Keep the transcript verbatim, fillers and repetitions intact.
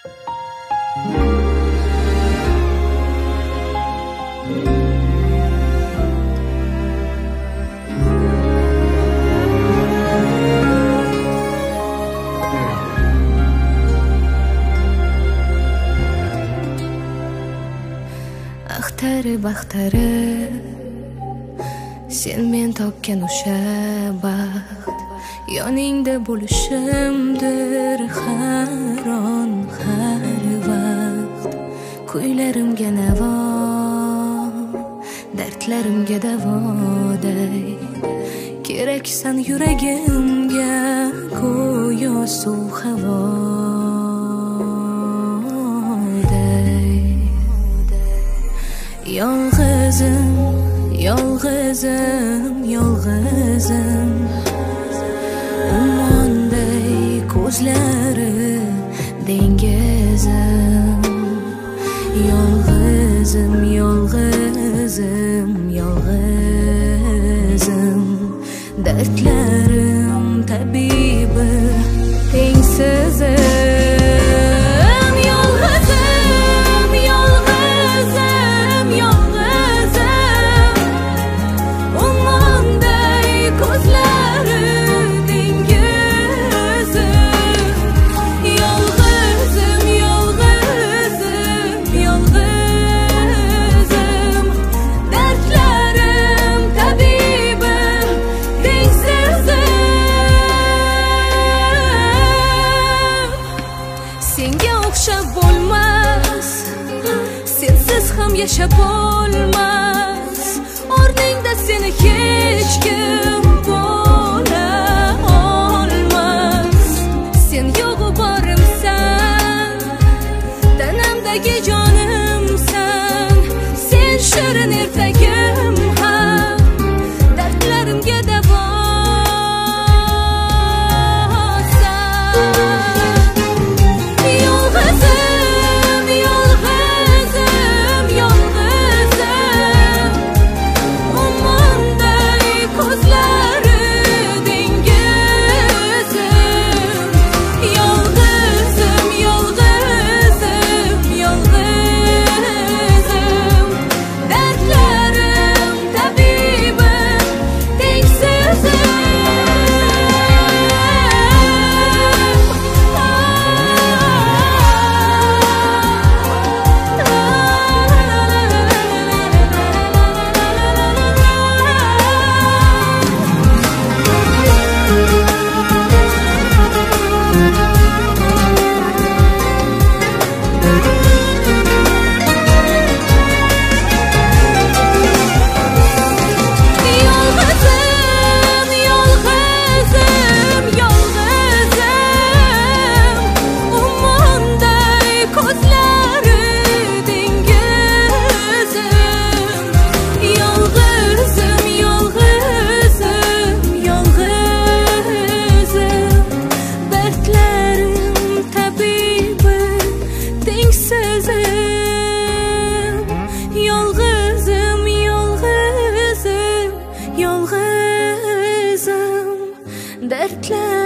Axtari baxtari sen men topgan o'sha baxt, yoningda bo'lishimdir har on har vaqt. Kuylarimga navo, dardlarimga davoday, keraksan yuragimga go'yo suv havoday. Yolg'izim, yolg'izim, yolg'izim, ummonday ko'zlari dengizim. Yolg'izim, yolg'izim, yolg'izim, dardlarim tabibi tengsizim. Yashab bo'lmas, o'rningda seni hech kim bo'la olmas. Sen yo'g'u borimsan, tanamdagi jonimsan. Sen shirin ertagim ham, dardlarimga davosan. Yolg'izim, yolg'izim, yolg'izim, ummonday ko'zlari dengizim. Yolg'izim, yolg'izim, yolg'izim, dardlarim tabibi tengsizim. Yolg'izim, yolg'izim, dardlar